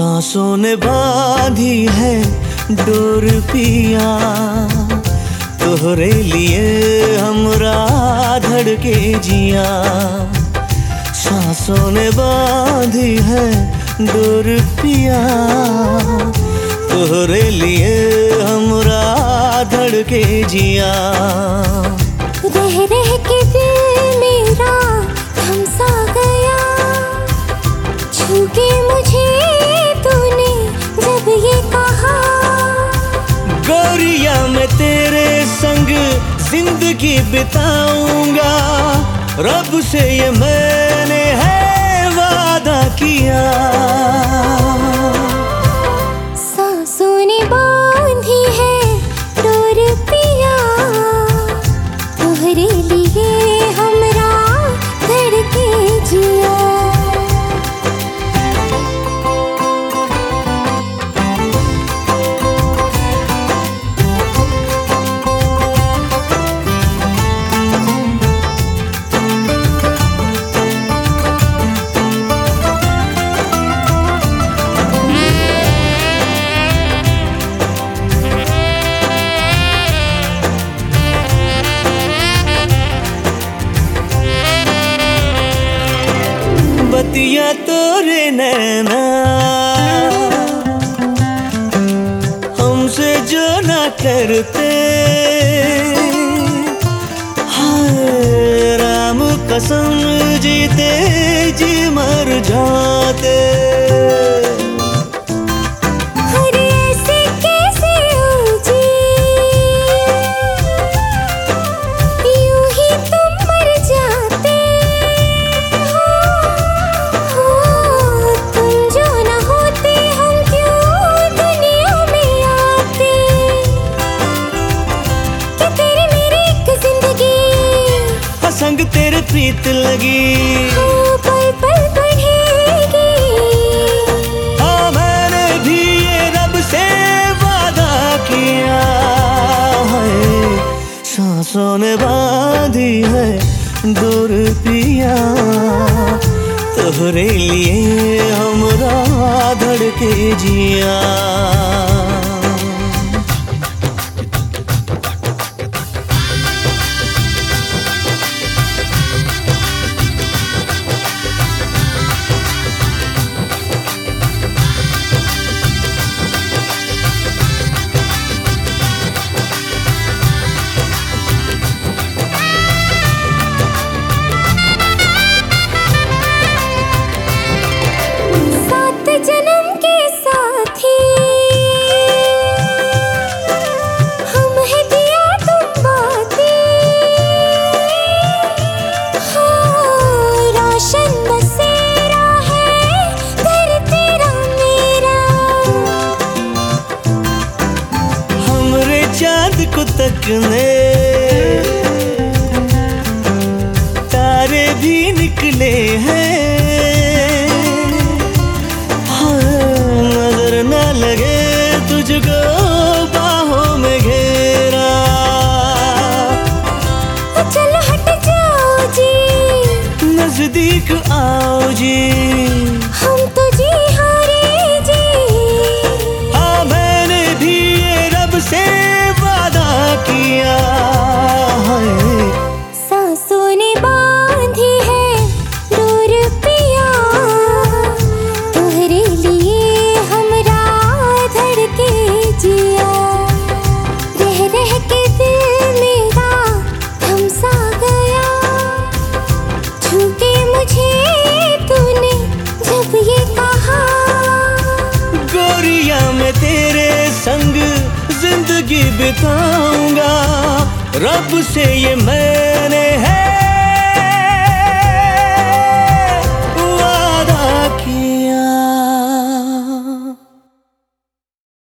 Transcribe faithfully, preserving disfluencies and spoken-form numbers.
सांसों ने बांधी है डोर पिया, तोहरे लिए हमरा धड़के जिया। सांसों ने बांधी है डोर पिया, तोहरे लिए हमरा धड़के जिया। रह रह के दिल मेरा थम सा गया, छू के मुझे तूने जब ये कहा। गोरिया मैं तेरे संग जिंदगी बिताऊंगा, रब से ये मैंने है वादा किया। सांसों ने बांधी है डोर पिया, तोहरे लिए हमरा धड़के जिया। बतिया तोरे नैना हमसे जो ना करते, हाय राम कसम जीते जी मर जाते। संग तेरे प्रीत लगी, पल पल बढ़ेगी। हाँ मैंने भी ये रब से वादा किया है। सांसों ने बांधी है डोर पिया, तोहरे लिए हमरा धड़के जिया। जन्म के साथी हम हैं दिया तुम बातें, हाँ रोशन बसेरा है घर तेरा मेरा। हमरे चाँद को तकने तारे भी निकले हैं, लगे तुझको बाहों में घेरा। चलो हट जाओ जी, नजदीक आओ जी, हम तो जी हारे जी। हाँ मैंने भी ये रब से वादा किया है। सांसों ने बांधी है डोर पिया, तोहरे लिए जिया। रह रह के दिल मेरा थम सा गया, छू के मुझे तूने जब ये कहा। गोरिया मैं तेरे संग जिंदगी बिताऊंगा, रब से ये मैंने है